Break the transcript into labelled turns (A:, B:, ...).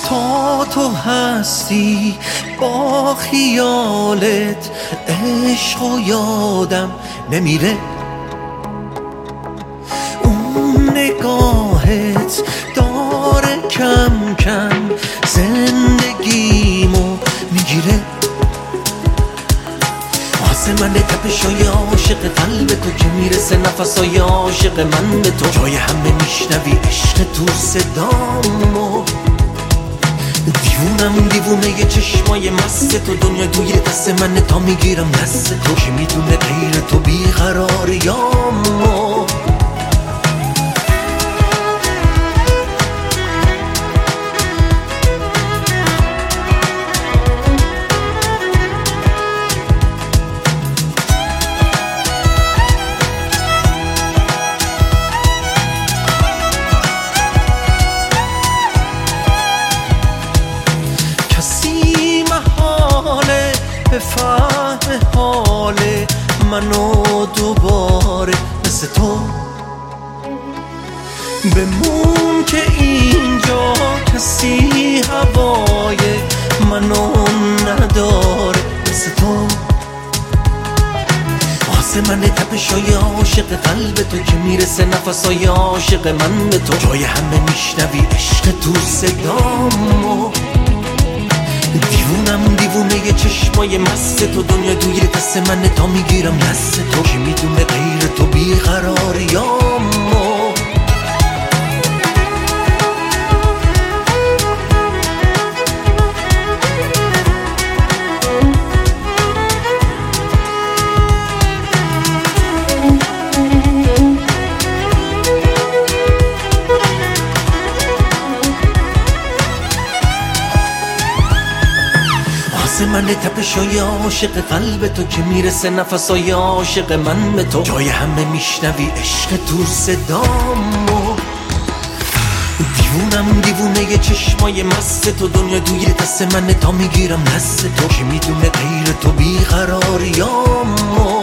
A: تا تو هستی با خیالت، عشق و یادم نمیره. اون نگاهت داره کم کم زندگیمو میگیره. من تپشای عاشق قلب تو که میرسه نفسای عاشق من به تو. جای همه میشنوی عشق تو صدامو. دیوونه چشمای مست تو. دنیا توی دست من تا میگیرم دست تو. که میدونه غیر تو بیقراریامو. کسی محاله به فهم حال منو دوباره مثل تو. بمون که اینجا کسی هوای منو نداره مثل تو. واسه من تپشای عاشق قلب تو که میرسه نفسای عاشق من به تو. جای همه میشنوی عشق تو صدامو. دیوونه چشمای مست تو. دنیا توی دست من تا میگیرم دست تو. که میدونه غیر تو بیقراریامو. من تپشای عاشق قلب تو که میرسه نفسای عاشق من به تو. جای همه میشنوی عشق تو صدامو. دیوونه چشمای مست تو. دنیا توی دست من تا میگیرم دست تو. که میدونه غیر تو بیقراریامو.